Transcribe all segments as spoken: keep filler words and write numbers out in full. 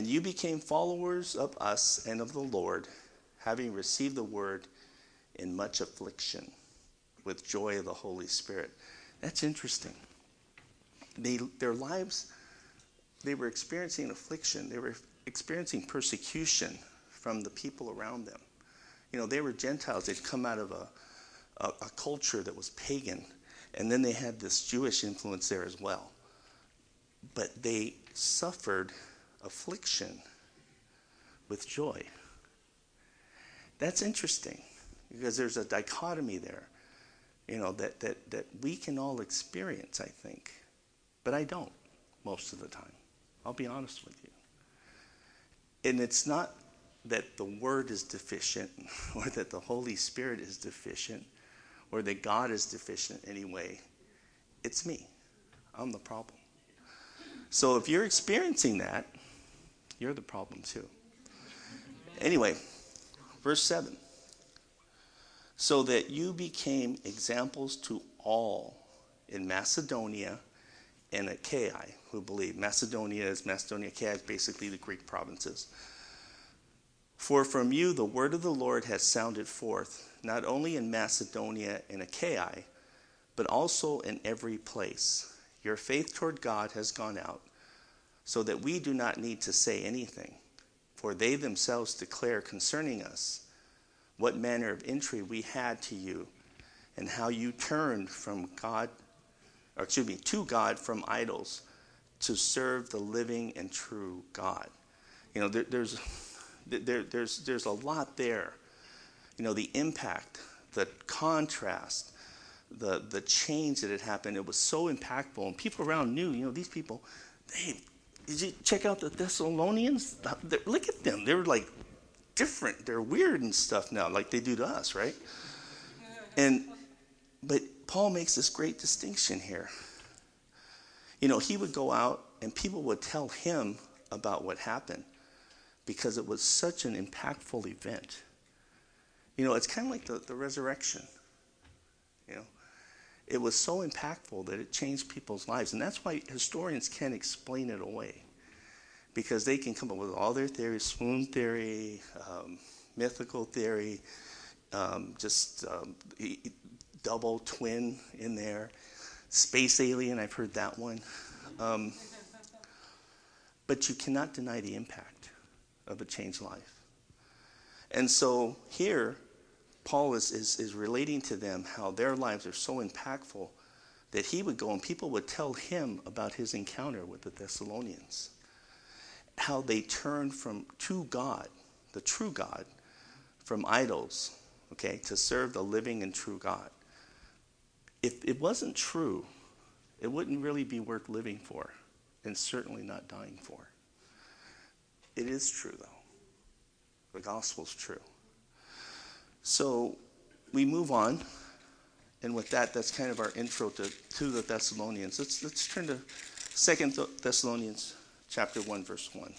you became followers of us and of the Lord, having received the word in much affliction, with joy of the Holy Spirit. That's interesting. They, their lives, they were experiencing affliction. They were experiencing persecution from the people around them. You know, they were Gentiles. They'd come out of a, a, a culture that was pagan, and then they had this Jewish influence there as well. But they suffered affliction with joy. That's interesting, because there's a dichotomy there, you know, that, that, that we can all experience, I think. But I don't most of the time. I'll be honest with you. And it's not that the Word is deficient, or that the Holy Spirit is deficient, or that God is deficient in any way. It's me. I'm the problem. So if you're experiencing that, you're the problem too. Anyway, verse seven. So that you became examples to all in Macedonia and Achaia who believe. Macedonia is Macedonia, Achaia is basically the Greek provinces. For from you the word of the Lord has sounded forth, not only in Macedonia and Achaia, but also in every place. Your faith toward God has gone out, so that we do not need to say anything, for they themselves declare concerning us what manner of entry we had to you, and how you turned from God, or excuse me, to God from idols, to serve the living and true God. You know, there, there's there, there's there's a lot there. You know, the impact, the contrast, the the change that had happened. It was so impactful, and people around knew. You know, these people, they did you check out the Thessalonians? They're, look at them. They were like different. They're weird and stuff now, like they do to us, right? And but Paul makes this great distinction here. You know, he would go out and people would tell him about what happened because it was such an impactful event. You know, it's kind of like the, the resurrection. You know, it was so impactful that it changed people's lives. And that's why historians can't explain it away, because they can come up with all their theories, swoon theory, um, mythical theory, um, just um, double twin in there, space alien, I've heard that one. Um, but you cannot deny the impact of a changed life. And so here, Paul is, is, is relating to them how their lives are so impactful that he would go and people would tell him about his encounter with the Thessalonians, how they turned from to God, the true God, from idols, okay, to serve the living and true God. If it wasn't true, it wouldn't really be worth living for, and certainly not dying for. It is true, though. The gospel's true. So we move on, and with that, that's kind of our intro to, to the Thessalonians. Let's let's turn to Second Thessalonians chapter one, verse one.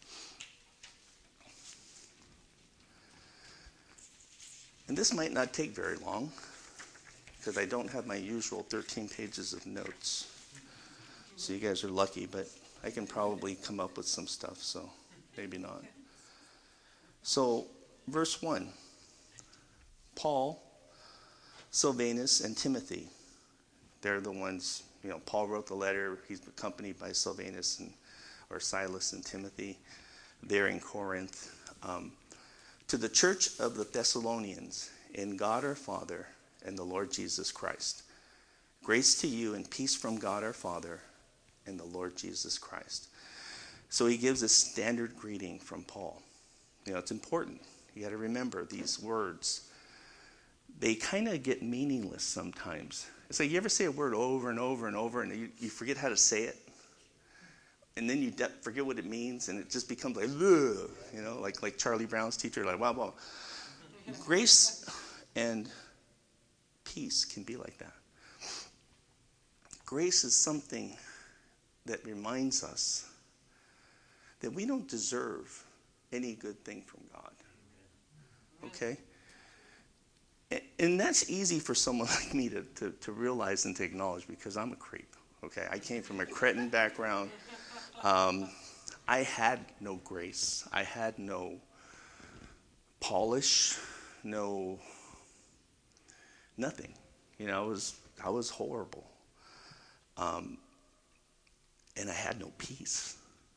And this might not take very long, because I don't have my usual thirteen pages of notes. So you guys are lucky, but I can probably come up with some stuff, so maybe not. So, verse one. Paul, Silvanus, and Timothy. They're the ones, you know, Paul wrote the letter. He's accompanied by Silvanus and or Silas and Timothy. They're in Corinth. Um, to the church of the Thessalonians, in God our Father and the Lord Jesus Christ. Grace to you and peace from God our Father and the Lord Jesus Christ. So he gives a standard greeting from Paul. You know, it's important. You got to remember these words. They kind of get meaningless sometimes. It's like you ever say a word over and over and over and you, you forget how to say it. And then you de- forget what it means and it just becomes like, ugh, you know, like, like Charlie Brown's teacher, like, wow, wow. Grace and peace can be like that. Grace is something that reminds us that we don't deserve any good thing from God. Okay? And that's easy for someone like me to, to, to realize and to acknowledge because I'm a creep. Okay? I came from a cretin background. Um, I had no grace. I had no polish, no nothing. You know, I was I was horrible. Um, and I had no peace.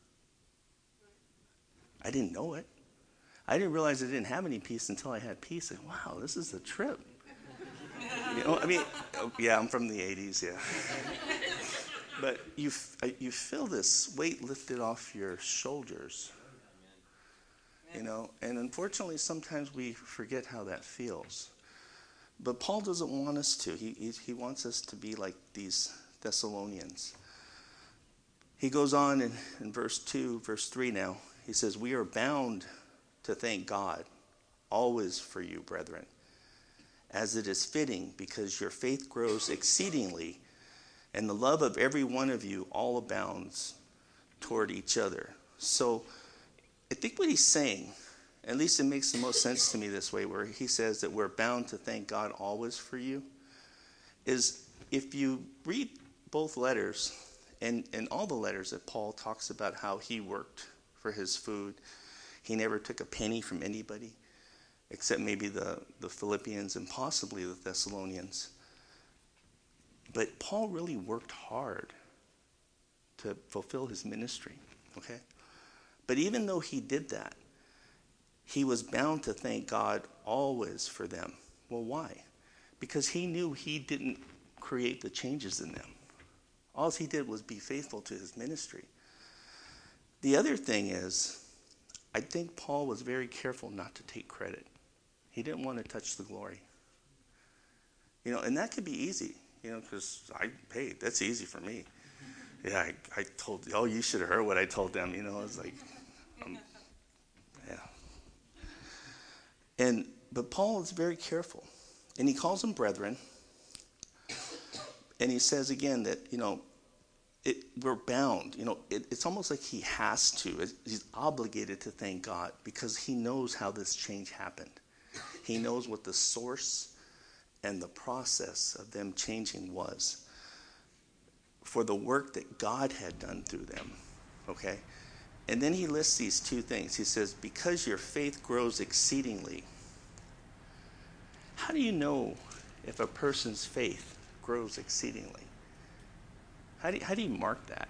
I didn't know it. I didn't realize I didn't have any peace until I had peace. And wow, this is a trip. You know, I mean, oh, yeah, I'm from the eighties, yeah. But you you feel this weight lifted off your shoulders. You know, and unfortunately, sometimes we forget how that feels. But Paul doesn't want us to. He, he, he wants us to be like these Thessalonians. He goes on in, in verse two, verse three now. He says, we are bound to thank God always for you, brethren, as it is fitting, because your faith grows exceedingly, and the love of every one of you all abounds toward each other. So I think what he's saying, at least it makes the most sense to me this way, where he says that we're bound to thank God always for you, is if you read both letters, and, and all the letters that Paul talks about how he worked for his food, he never took a penny from anybody, except maybe the, the Philippians and possibly the Thessalonians. But Paul really worked hard to fulfill his ministry, okay? But even though he did that, he was bound to thank God always for them. Well, why? Because he knew he didn't create the changes in them. All he did was be faithful to his ministry. The other thing is, I think Paul was very careful not to take credit. He didn't want to touch the glory. You know, and that could be easy, you know, because I, hey, that's easy for me. Yeah, I, I told, oh, you should have heard what I told them, you know, it's like, um, yeah. And, but Paul is very careful, and he calls them brethren, and he says again that, you know, it, we're bound, you know, it, it's almost like he has to, he's obligated to thank God because he knows how this change happened. He knows what the source and the process of them changing was for the work that God had done through them, okay? And then he lists these two things. He says, because your faith grows exceedingly. How do you know if a person's faith grows exceedingly? How do you, how do you mark that?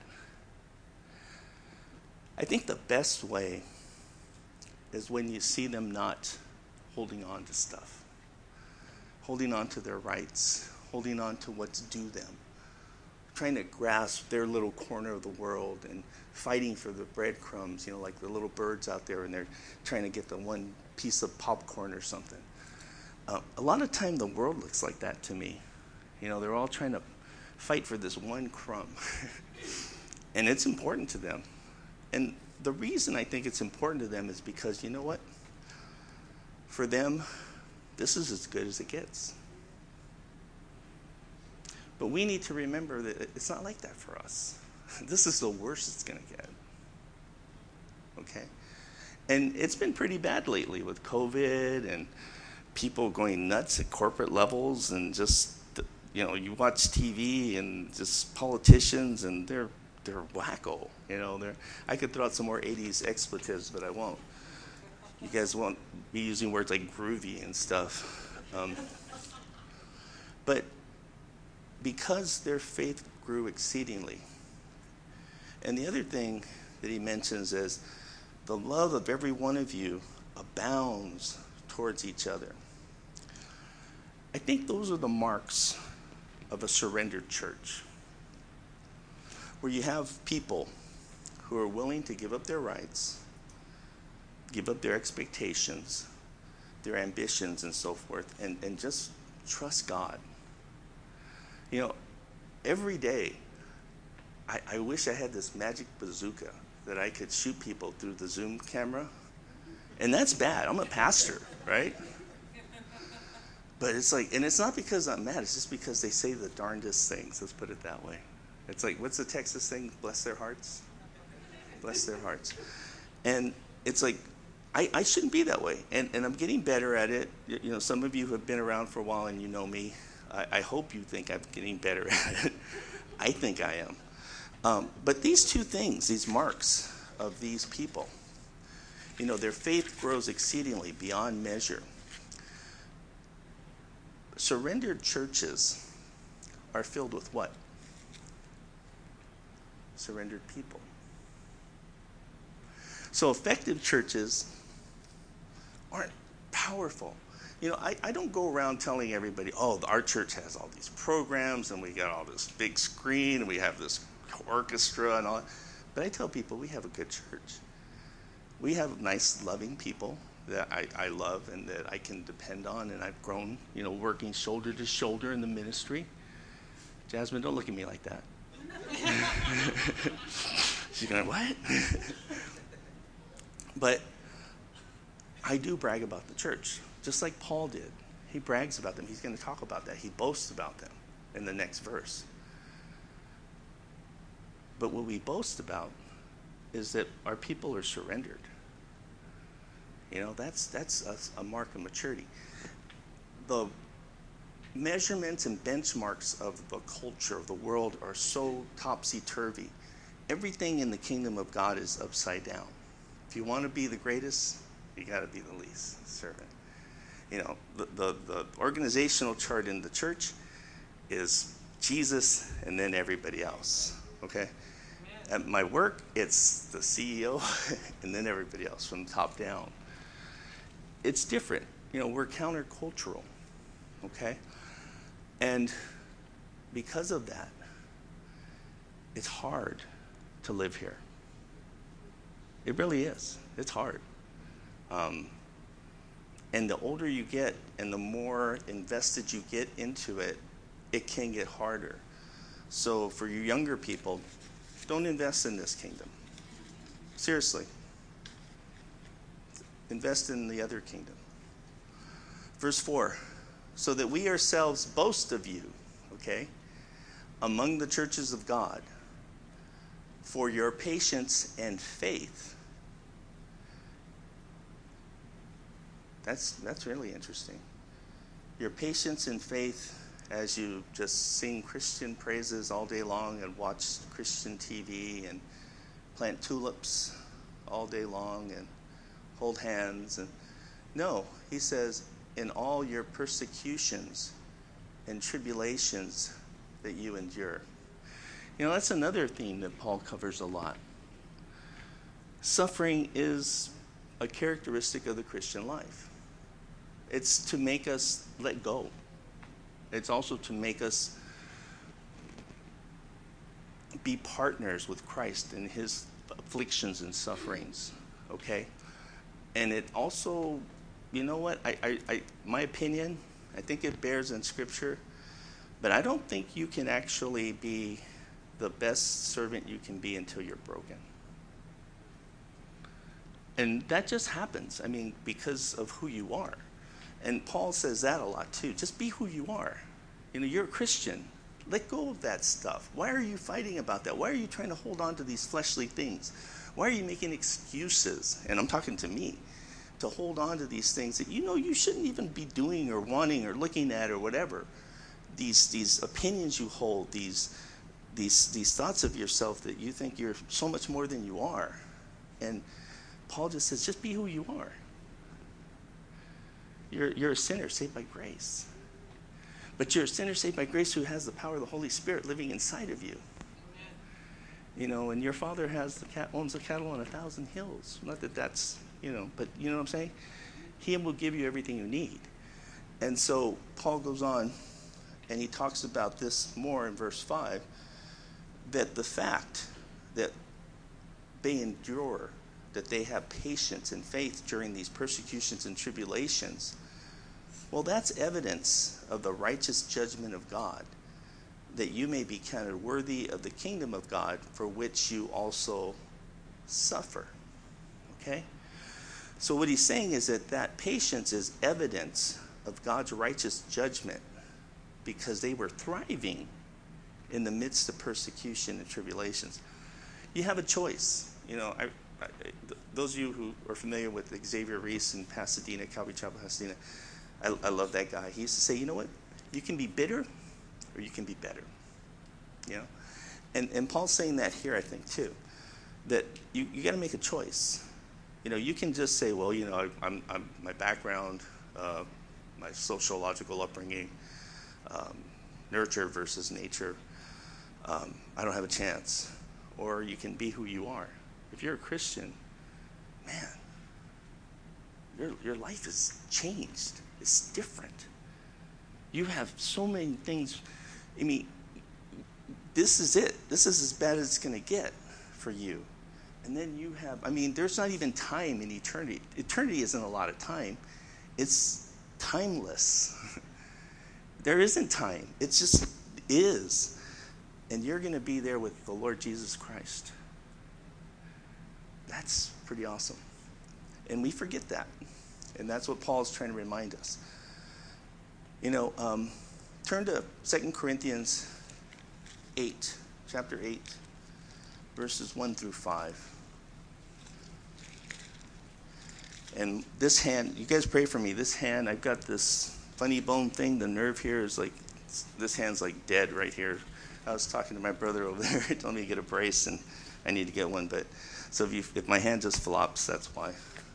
I think the best way is when you see them not holding on to stuff, holding on to their rights, holding on to what's due them, trying to grasp their little corner of the world and fighting for the breadcrumbs, you know, like the little birds out there, and they're trying to get the one piece of popcorn or something. Uh, a lot of time the world looks like that to me. You know, they're all trying to fight for this one crumb. And it's important to them. And the reason I think it's important to them is because, you know what? For them, this is as good as it gets. But we need to remember that it's not like that for us. This is the worst it's going to get. Okay? And it's been pretty bad lately with COVID and people going nuts at corporate levels, and just, you know, you watch T V and just politicians, and they're they're wacko. You know, they're I could throw out some more eighties expletives, but I won't. You guys won't be using words like groovy and stuff. Um, but because their faith grew exceedingly. And the other thing that he mentions is the love of every one of you abounds towards each other. I think those are the marks of a surrendered church, where you have people who are willing to give up their rights, give up their expectations, their ambitions and so forth, and, and just trust God. You know, every day, I, I wish I had this magic bazooka that I could shoot people through the Zoom camera. And that's bad. I'm a pastor, right? But it's like, and it's not because I'm mad. It's just because they say the darndest things. Let's put it that way. It's like, what's the Texas thing? Bless their hearts. Bless their hearts. And it's like, I, I shouldn't be that way. And, and I'm getting better at it. You know, some of you have been around for a while and you know me. I, I hope you think I'm getting better at it. I think I am. Um, but these two things, these marks of these people. You know, their faith grows exceedingly beyond measure. Surrendered churches are filled with what? Surrendered people. So effective churches aren't powerful. You know, I, I don't go around telling everybody, oh, our church has all these programs and we got all this big screen and we have this orchestra and all that. But I tell people we have a good church. We have nice, loving people that I, I love and that I can depend on, and I've grown, you know, working shoulder to shoulder in the ministry. Jasmine, don't look at me like that. She's going, what? But I do brag about the church, just like Paul did. He brags about them. He's going to talk about that. He boasts about them in the next verse. But what we boast about is that our people are surrendered. You know, that's that's a, a mark of maturity. The measurements and benchmarks of the culture of the world are so topsy-turvy. Everything in the kingdom of God is upside down. If you want to be the greatest, you got to be the least servant. You know, the, the, the organizational chart in the church is Jesus and then everybody else, okay? At my work, it's the C E O and then everybody else from the top down. It's different. You know, we're countercultural, okay? And because of that, it's hard to live here. It really is. It's hard. Um, and the older you get and the more invested you get into it, it can get harder. So for you younger people, don't invest in this kingdom. Seriously. Invest in the other kingdom. Verse four, so that we ourselves boast of you, okay, among the churches of God, for your patience and faith. That's that's really interesting. Your patience and faith as you just sing Christian praises all day long and watch Christian T V and plant tulips all day long and hold hands. And no, he says, in all your persecutions and tribulations that you endure. You know, that's another theme that Paul covers a lot. Suffering is a characteristic of the Christian life. It's to make us let go. It's also to make us be partners with Christ in his afflictions and sufferings, okay? And it also, you know what, I, I, I, my opinion, I think it bears in Scripture, but I don't think you can actually be the best servant you can be until you're broken. And that just happens, I mean, because of who you are. And Paul says that a lot too. Just be who you are. You know, you're a Christian. Let go of that stuff. Why are you fighting about that? Why are you trying to hold on to these fleshly things? Why are you making excuses, and I'm talking to me, to hold on to these things that you know you shouldn't even be doing or wanting or looking at or whatever? These these opinions you hold, these these these thoughts of yourself that you think you're so much more than you are. And Paul just says, just be who you are. You're, you're a sinner saved by grace. But you're a sinner saved by grace who has the power of the Holy Spirit living inside of you. Amen. You know, and your Father has the cat owns the cattle on a thousand hills. Not that that's, you know, but you know what I'm saying? He will give you everything you need. And so Paul goes on, and he talks about this more in verse five, that the fact that they endure, that they have patience and faith during these persecutions and tribulations, well, that's evidence of the righteous judgment of God, that you may be counted worthy of the kingdom of God, for which you also suffer. Okay? So what he's saying is that that patience is evidence of God's righteous judgment, because they were thriving in the midst of persecution and tribulations. You have a choice. You know, I, I, those of you who are familiar with Xavier Reese in Pasadena, Calvary Chapel, Pasadena, I, I love that guy. He used to say, you know what? You can be bitter or you can be better. You know? And, and Paul's saying that here, I think, too. that you, you got to make a choice. You know, you can just say, well, you know, I, I'm, I'm my background, uh, my sociological upbringing, um, nurture versus nature. Um, I don't have a chance. Or you can be who you are. If you're a Christian, man, your your life is changed. It's different. You have so many things. I mean, this is it. This is as bad as it's going to get for you. And then you have, I mean, there's not even time in eternity. Eternity isn't a lot of time. It's timeless. There isn't time. It just is. And you're going to be there with the Lord Jesus Christ. That's pretty awesome. And we forget that. And that's what Paul's trying to remind us. You know, um, turn to Second Corinthians eight, chapter eight, verses one through five. And this hand, you guys pray for me. This hand, I've got this funny bone thing. The nerve here is like, this hand's like dead right here. I was talking to my brother over there. He told me to get a brace, and I need to get one. But so if, you, if my hand just flops, that's why.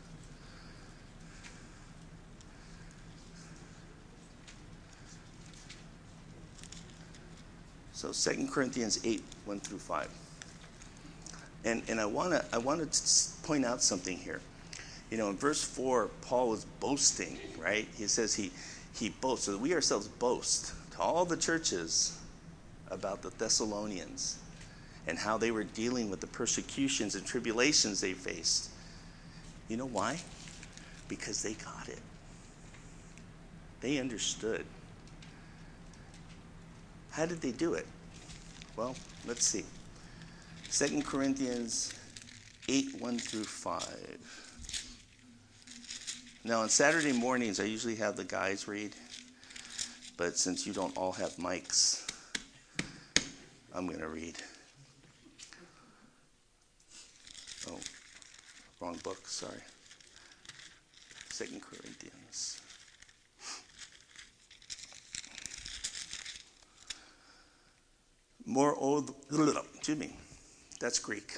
So Second Corinthians eight, one through five. And and I want to I want to point out something here. You know, in verse four, Paul was boasting, right? He says he, he boasts. So we ourselves boast to all the churches about the Thessalonians and how they were dealing with the persecutions and tribulations they faced. You know why? Because they got it. They understood. How did they do it? Well, let's see. Second Corinthians eight, one through five. Now, on Saturday mornings, I usually have the guys read. But since you don't all have mics, I'm going to read. Oh, wrong book, sorry. Second Corinthians. Moreover, excuse me, that's Greek.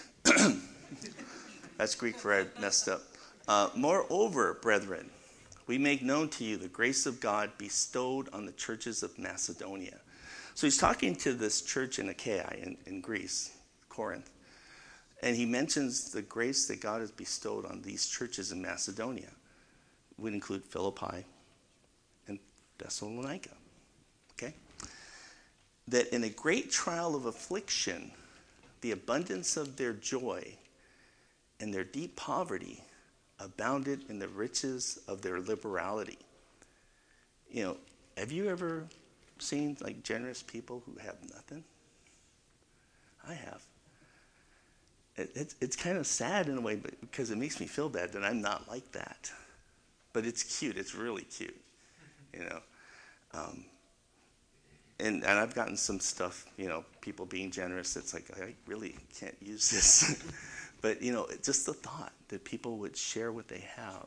That's Greek for I messed up. Uh, Moreover, brethren, we make known to you the grace of God bestowed on the churches of Macedonia. So he's talking to this church in Achaia, in, in Greece, Corinth. And he mentions the grace that God has bestowed on these churches in Macedonia. It would include Philippi and Thessalonica. Okay? That in a great trial of affliction, the abundance of their joy and their deep poverty abounded in the riches of their liberality. You know, have you ever seen like generous people who have nothing? I have. It, it's it's kind of sad in a way, but because it makes me feel bad that I'm not like that. But it's cute. It's really cute, you know. Um, and and I've gotten some stuff, you know, people being generous. It's like I really can't use this. But, you know, just the thought that people would share what they have.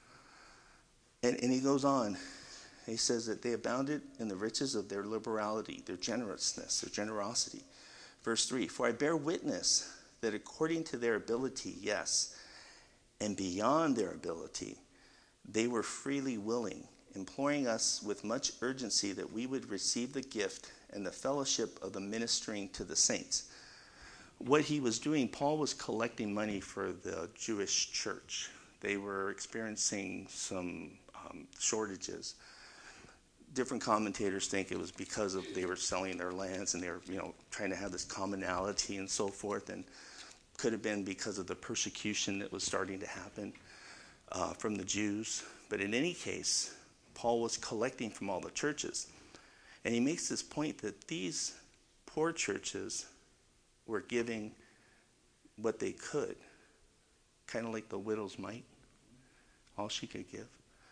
And, and he goes on. He says that they abounded in the riches of their liberality, their generousness, their generosity. Verse three, for I bear witness that according to their ability, yes, and beyond their ability, they were freely willing, imploring us with much urgency that we would receive the gift and the fellowship of the ministering to the saints. What he was doing, Paul was collecting money for the Jewish church. They were experiencing some um, shortages. Different commentators think it was because of they were selling their lands and they were, you know, trying to have this commonality and so forth, and could have been because of the persecution that was starting to happen uh, from the Jews. But in any case, Paul was collecting from all the churches. And he makes this point that these poor churches were giving what they could, kind of like the widow's mite, all she could give.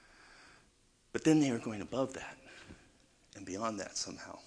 But then they were going above that and beyond that somehow.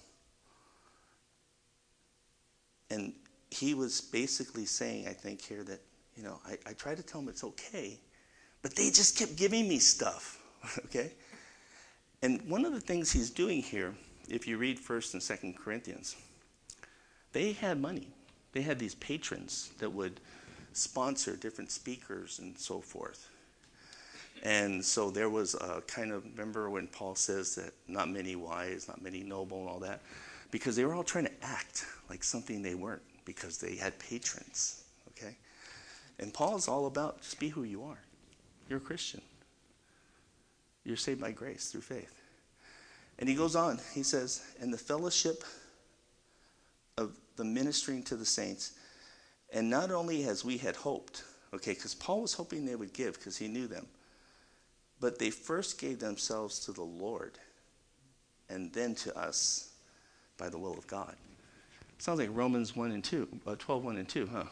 And he was basically saying, I think here, that, you know, I, I tried to tell them it's okay, but they just kept giving me stuff, okay? And one of the things he's doing here, if you read First and Second Corinthians, they had money. They had these patrons that would sponsor different speakers and so forth. And so there was a kind of, remember when Paul says that not many wise, not many noble and all that? Because they were all trying to act like something they weren't because they had patrons, okay? And Paul is all about just be who you are. You're a Christian. You're saved by grace through faith. And he goes on, he says, and the fellowship of the ministering to the saints, and not only as we had hoped, okay, because Paul was hoping they would give because he knew them, but they first gave themselves to the Lord and then to us by the will of God. Sounds like Romans one and two, uh, twelve, one and two, huh?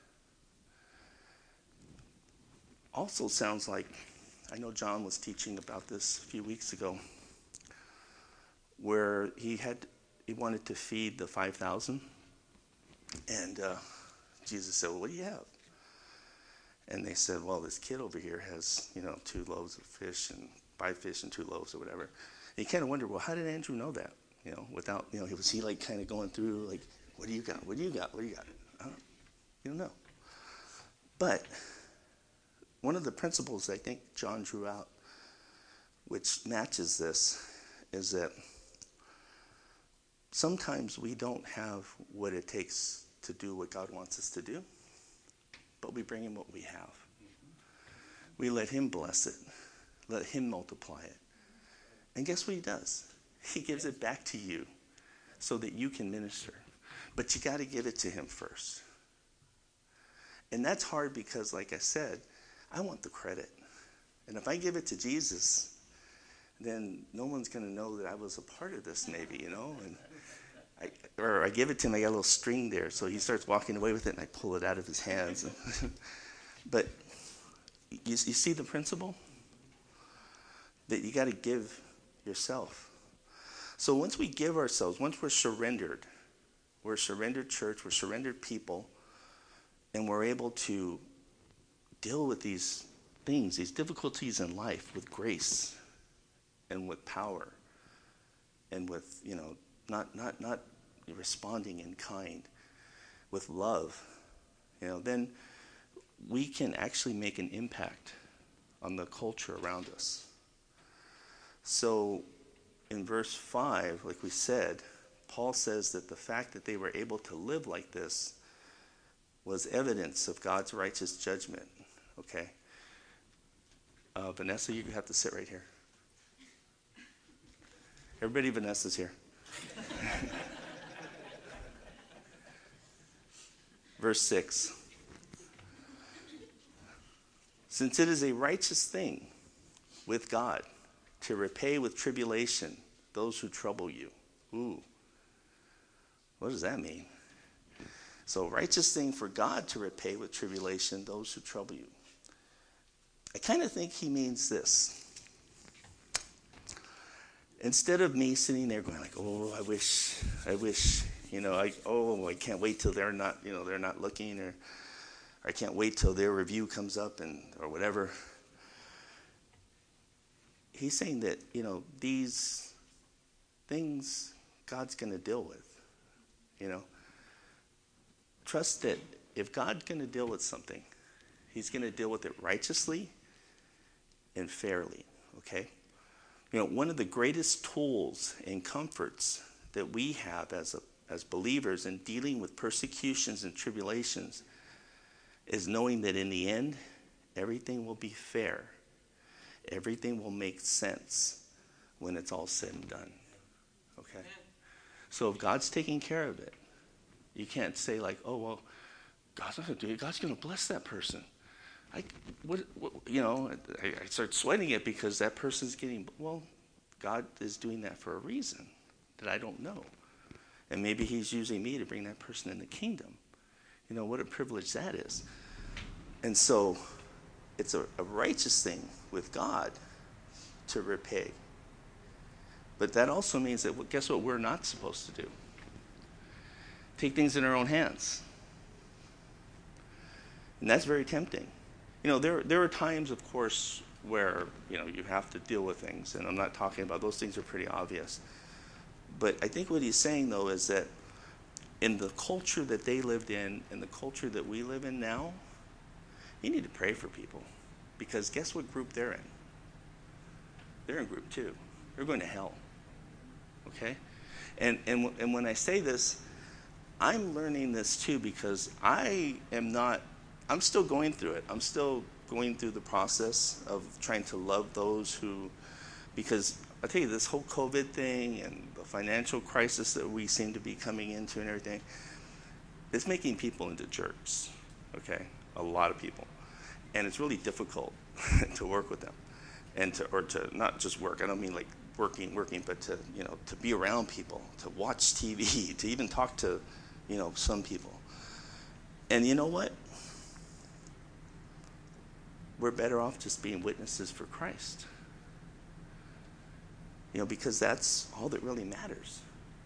Also sounds like, I know John was teaching about this a few weeks ago, where he had he wanted to feed the five thousand, and uh, Jesus said, well, what do you have? And they said, well, this kid over here has, you know, two loaves of fish and five fish and two loaves or whatever. And you kind of wonder, well, how did Andrew know that? You know, without, you know, was he like kind of going through like, what do you got? What do you got? What do you got? I don't, you don't know. But one of the principles I think John drew out, which matches this, is that sometimes we don't have what it takes to do what God wants us to do, but we bring him what we have. We let him bless it. Let him multiply it. And guess what he does? He gives it back to you so that you can minister. But you got to give it to him first. And that's hard because, like I said, I want the credit. And if I give it to Jesus, then no one's going to know that I was a part of this maybe, you know. And I, or I give it to him, I got a little string there, so he starts walking away with it, and I pull it out of his hands. But you, you see the principle? That you got to give yourself. So once we give ourselves, once we're surrendered, we're a surrendered church, we're surrendered people, and we're able to deal with these things, these difficulties in life with grace and with power and with, you know, not not not responding in kind, with love, you know, then we can actually make an impact on the culture around us. So in verse five, like we said, Paul says that the fact that they were able to live like this was evidence of God's righteous judgment. Okay? Uh, Vanessa, you have to sit right here. Everybody, Vanessa's here. Verse six. Since it is a righteous thing with God to repay with tribulation those who trouble you. Ooh. What does that mean? So, righteous thing for God to repay with tribulation those who trouble you. I kind of think he means this. Instead of me sitting there going like, oh, I wish, I wish, you know, I, oh, I can't wait till they're not, you know, they're not looking, or, or I can't wait till their review comes up and or whatever. He's saying that, you know, these things God's going to deal with, you know. Trust that if God's going to deal with something, he's going to deal with it righteously and fairly, okay? You know, one of the greatest tools and comforts that we have as a, as believers in dealing with persecutions and tribulations is knowing that in the end, everything will be fair. Everything will make sense when it's all said and done, okay? So if God's taking care of it, you can't say like, oh, well, God's not going to do it. God's going to bless that person. I, what, what, you know, I, I start sweating it because that person's getting, well, God is doing that for a reason that I don't know. And maybe he's using me to bring that person in the kingdom. You know, what a privilege that is. And so it's a, a righteous thing with God to repay. But that also means that, well, guess what we're not supposed to do? Take things in our own hands. And that's very tempting. You know, there there are times, of course, where, you know, you have to deal with things, and I'm not talking about those things are pretty obvious. But I think what he's saying, though, is that in the culture that they lived in and the culture that we live in now, You need to pray for people, because guess what group they're in? They're in group two. They're going to hell. Okay? And, and, and when I say this, I'm learning this too, because I am not, I'm still going through it. I'm still going through the process of trying to love those who, because I tell you, this whole COVID thing and the financial crisis that we seem to be coming into and everything, it's making people into jerks, okay? A lot of people. And it's really difficult to work with them, and to, or to not just work. I don't mean like working, working, but to, you know, to be around people, to watch T V, to even talk to, you know, some people. And you know what? We're better off just being witnesses for Christ. You know, because that's all that really matters.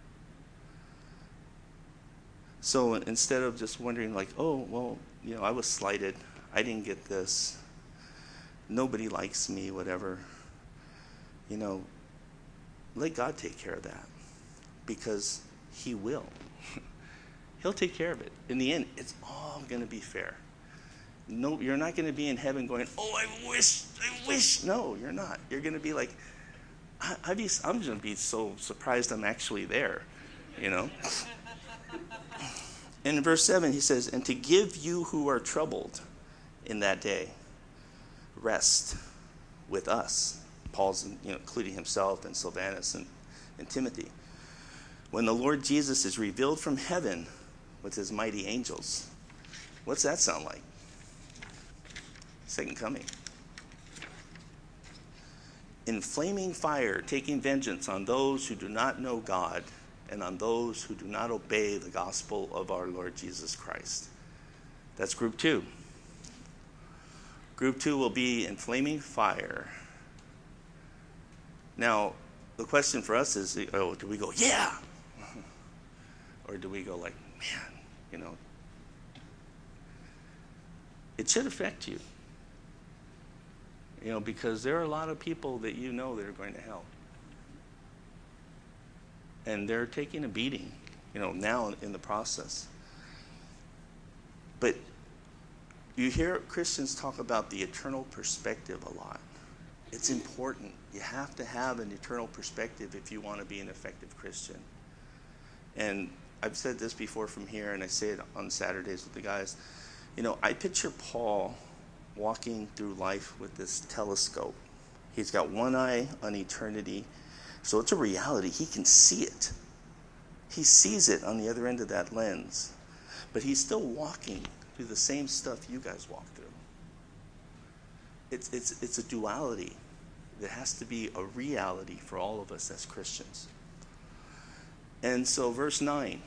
So instead of just wondering like, oh, well, you know, I was slighted, I didn't get this, nobody likes me, whatever, you know, let God take care of that, because he will. He'll take care of it. In the end, it's all going to be fair. No, you're not going to be in heaven going, oh, I wish, I wish. No, you're not. You're going to be like, I, I'd be, I'm going to be so surprised I'm actually there, you know. In verse seven, he says, and to give you who are troubled in that day rest with us. Paul's, you know, including himself and Silvanus and, and Timothy. When the Lord Jesus is revealed from heaven with his mighty angels. What's that sound like? Second coming. In flaming fire, taking vengeance on those who do not know God and on those who do not obey the gospel of our Lord Jesus Christ. That's group two. Group two will be in flaming fire. Now, the question for us is, oh, do we go, yeah? Or do we go like, man, you know? It should affect you. You know, because there are a lot of people that you know that are going to hell. And they're taking a beating, you know, now in the process. But you hear Christians talk about the eternal perspective a lot. It's important. You have to have an eternal perspective if you want to be an effective Christian. And I've said this before from here, and I say it on Saturdays with the guys. You know, I picture Paul walking through life with this telescope. He's got one eye on eternity, so it's a reality. He can see it. He sees it on the other end of that lens. But he's still walking through the same stuff you guys walk through. It's, it's, it's a duality that has to be a reality for all of us as Christians. And so verse nine,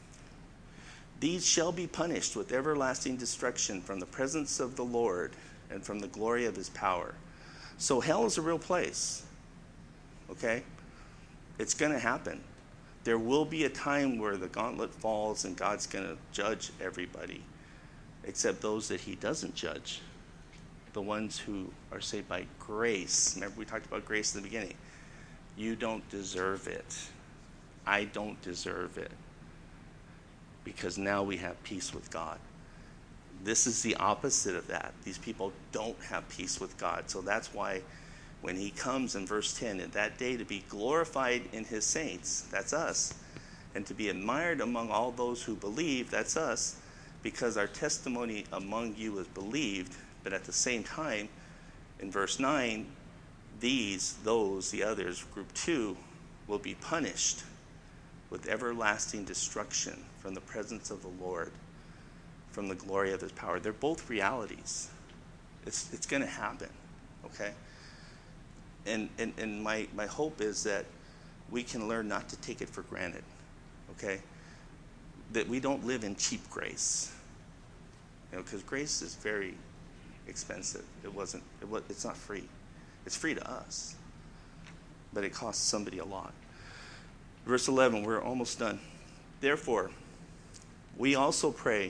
these shall be punished with everlasting destruction from the presence of the Lord and from the glory of his power. So hell is a real place, okay? It's going to happen. There will be a time where the gauntlet falls and God's going to judge everybody, except those that he doesn't judge, the ones who are saved by grace. Remember, we talked about grace in the beginning. You don't deserve it. I don't deserve it, because now we have peace with God. This is the opposite of that. These people don't have peace with God. So that's why when he comes in verse ten, in that day to be glorified in his saints, that's us, and to be admired among all those who believe, that's us, because our testimony among you is believed. But at the same time, in verse nine, these, those, the others, group two, will be punished with everlasting destruction from the presence of the Lord, from the glory of his power. They're both realities. It's it's going to happen, okay? And, and and my, my hope is that we can learn not to take it for granted, okay? That we don't live in cheap grace, you know, because grace is very expensive. It wasn't. It was. It's not free. It's free to us, but it costs somebody a lot. Verse eleven, we're almost done. Therefore, we also pray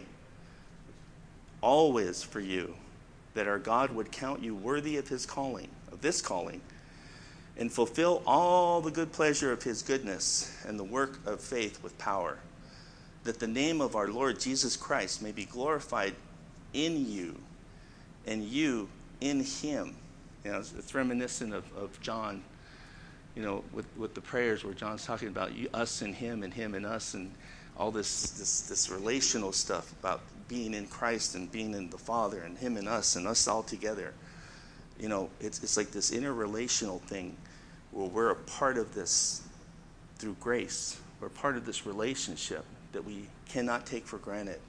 always for you, that our God would count you worthy of his calling, of this calling, and fulfill all the good pleasure of his goodness and the work of faith with power, that the name of our Lord Jesus Christ may be glorified in you, and you in him. You know, it's, it's reminiscent of, of John, you know, with, with the prayers where John's talking about you, us and him and him and us and all this, this, this relational stuff about being in Christ and being in the Father and him and us and us all together. You know, it's, it's like this interrelational thing where we're a part of this through grace. We're part of this relationship that we cannot take for granted.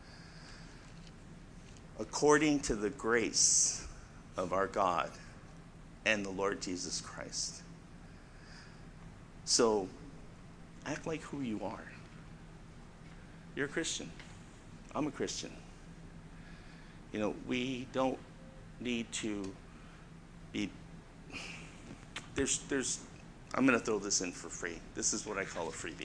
According to the grace of our God and the Lord Jesus Christ. So, act like who you are. You're a Christian. I'm a Christian. You know, we don't need to be, there's, there's, I'm going to throw this in for free. This is what I call a freebie.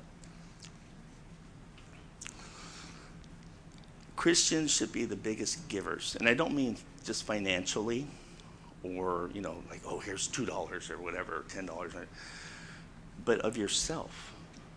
Christians should be the biggest givers. And I don't mean just financially or, you know, like, oh, here's two dollars or whatever, or ten dollars. But of yourself.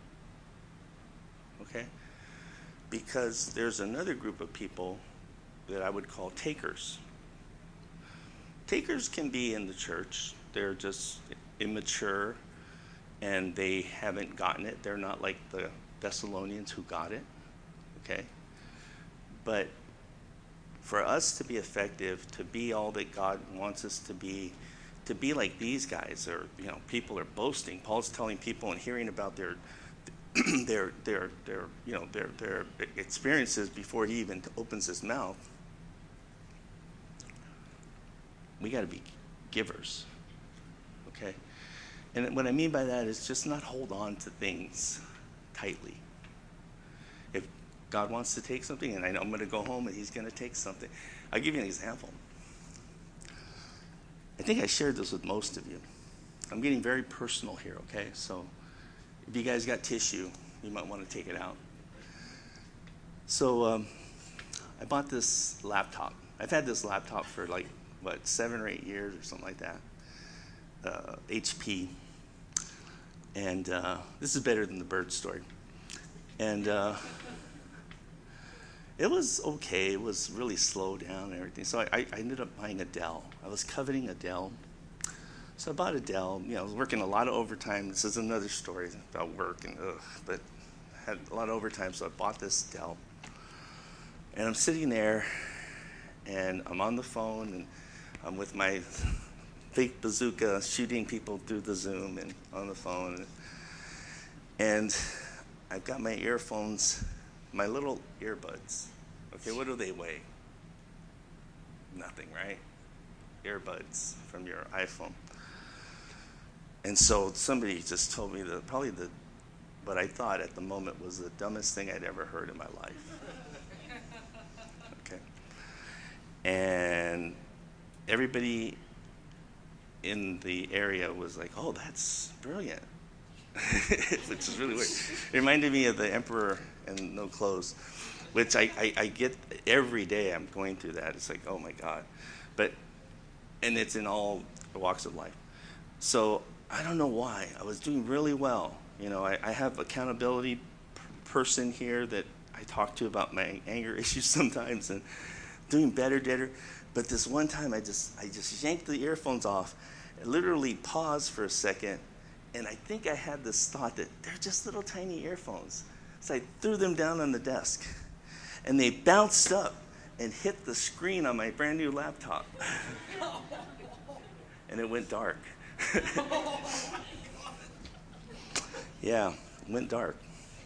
Okay? Because there's another group of people that I would call takers. Takers can be in the church. They're just immature and they haven't gotten it. They're not like the Thessalonians who got it. Okay? But for us to be effective, to be all that God wants us to be, to be like these guys, or you know, people are boasting. Paul's telling people and hearing about their, their, their, their, you know, their, their experiences before he even opens his mouth. We got to be givers, okay? And what I mean by that is just not hold on to things tightly. If God wants to take something, and I know I'm going to go home and he's going to take something. I'll give you an example. I think I shared this with most of you. I'm getting very personal here, okay? So if you guys got tissue, you might want to take it out. So um, I bought this laptop. I've had this laptop for like, what, seven or eight years or something like that. Uh, H P. And uh, this is better than the bird story. And uh, it was okay. It was really slow down and everything. So I, I ended up buying a Dell. I was coveting a Dell. So I bought a Dell. You know, I was working a lot of overtime. This is another story about work, and ugh, but I had a lot of overtime, so I bought this Dell. And I'm sitting there, and I'm on the phone, and I'm with my fake bazooka shooting people through the Zoom and on the phone. And I've got my earphones, my little earbuds. Okay, what do they weigh? Nothing, right? Earbuds from your iPhone. And so somebody just told me that probably the, what I thought at the moment was the dumbest thing I'd ever heard in my life. Okay. And everybody in the area was like, oh, that's brilliant. Which is really weird. It reminded me of the Emperor and No Clothes, which I, I, I get every day. I'm going through that. It's like, oh my God. But, and it's in all walks of life. So I don't know why. I was doing really well. You know, I, I have accountability p- person here that I talk to about my anger issues sometimes, and doing better, better. But this one time, I just I just yanked the earphones off, and literally paused for a second, and I think I had this thought that they're just little tiny earphones. So I threw them down on the desk, and they bounced up and hit the screen on my brand new laptop, and it went dark. Yeah, it went dark.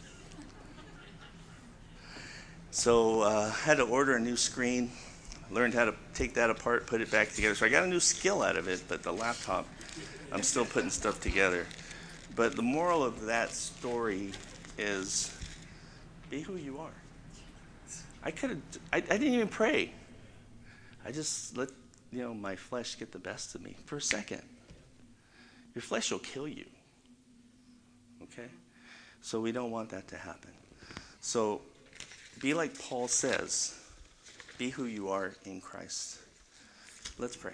So I uh, had to order a new screen. Learned how to take that apart, put it back together. So I got a new skill out of it, but the laptop, I'm still putting stuff together. But the moral of that story is, be who you are. I could have, I, I didn't even pray. I just let, you know, my flesh get the best of me for a second. Your flesh will kill you. Okay? So we don't want that to happen. So be like Paul says. Be who you are in Christ. Let's pray.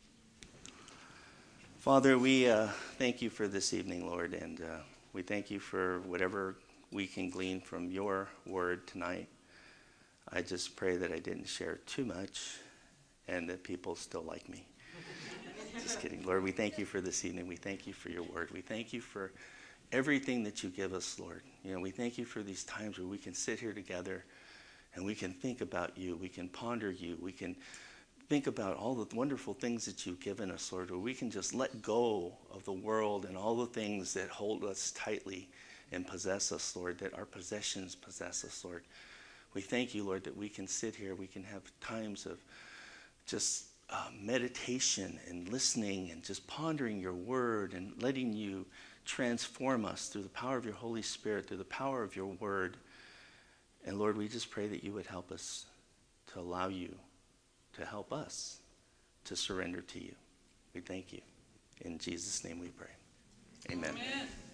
Father, we uh, thank you for this evening, Lord, and uh, we thank you for whatever we can glean from your word tonight. I just pray that I didn't share too much, and that people still like me. Just kidding. Lord, we thank you for this evening. We thank you for your word. We thank you for everything that you give us, Lord. You know, we thank you for these times where we can sit here together and we can think about you. We can ponder you. We can think about all the wonderful things that you've given us, Lord, where we can just let go of the world and all the things that hold us tightly and possess us, Lord, that our possessions possess us, Lord. We thank you, Lord, that we can sit here. We can have times of just uh, meditation and listening and just pondering your word and letting you transform us through the power of your Holy Spirit, through the power of your word. And Lord, we just pray that you would help us to allow you to help us to surrender to you. We thank you. In Jesus' name we pray. Amen. Amen.